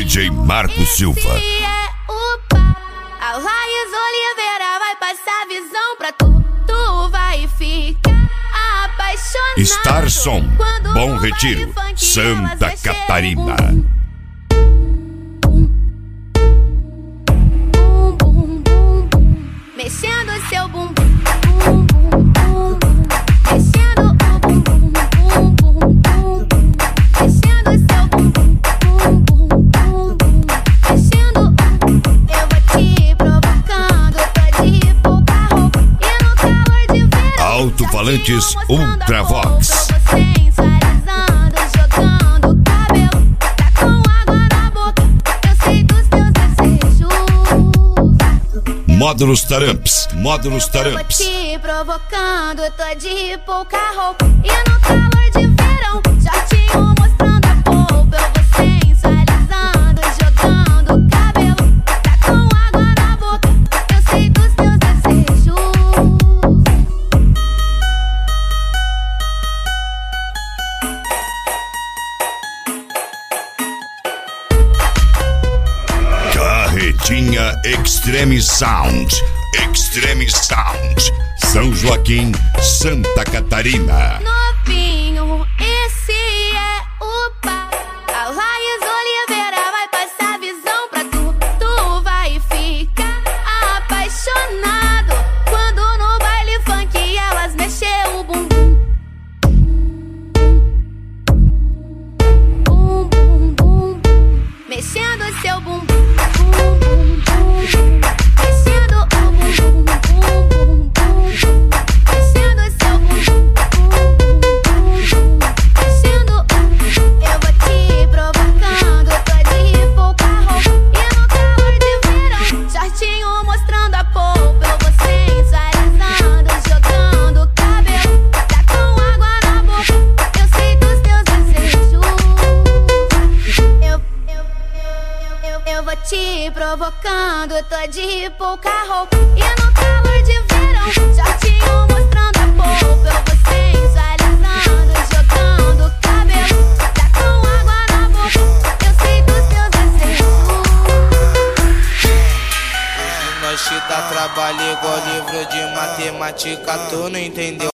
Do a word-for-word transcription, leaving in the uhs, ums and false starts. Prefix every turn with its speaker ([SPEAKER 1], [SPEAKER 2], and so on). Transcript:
[SPEAKER 1] D J Marco Silva.
[SPEAKER 2] Esse é o pá. A Laís Oliveira vai passar visão pra tu. Tu vai ficar apaixonado.
[SPEAKER 1] Star Som, Bom Retiro, Santa Catarina.
[SPEAKER 2] Mexendo seu bumbum, bum, bum, bum, bum. Mexendo o bumbum, bum, bum, bum, bum. Mexendo seu bumbum, bum, bum, bum, bum. Mexendo o bumbum. Eu vou te provocando, tô de pouca roupa e no calor de verão.
[SPEAKER 1] Alto-falantes Ultravox.
[SPEAKER 2] Sensualizando, jogando cabelo. Tá com água na boca, eu sei dos teus desejos.
[SPEAKER 1] Módulos Taramps, Módulos Taramps.
[SPEAKER 2] Eu vou te provocando, tô de pouca roupa e no calor de verão, shortinho mostrando a polpa. Eu vou sensualizando, jogando cabelo. Tá com água na boca, eu sei dos teus desejos.
[SPEAKER 1] Carretinha Extreme Sound, Extreme Sound, São Joaquim, Santa Catarina.
[SPEAKER 2] Novinho, esse é o pá. A Laís Oliveira vai passar visão pra tu. Tu vai ficar apaixonado quando no baile funk elas mexer o bumbum. Bum, bum, bum, bum. Mexendo seu bumbum. Bum, bum, bum, bum. Mexendo o bumbum. Bum, bum, bum, bum. Mexendo seu bumbum. Bum, bum, bum, bum. Mexendo o bumbum. Eu vou te provocando, tô de pouca roupa e no calor de verão, shortinho mostrando a polpa. Eu vou sensualizando, jogando cabelo. Tá com água na boca, eu sei dos teus desejos. Eu, eu, eu, eu, eu vou te provocando, tô de pouca roupa e no calor de verão, shortinho mostrando a polpa. Eu vou sensualizando, jogando cabelo. Tá com água na boca, eu sei dos teus desejos.
[SPEAKER 3] Nós te dá trabalho igual livro de matemática, tu não entendeu?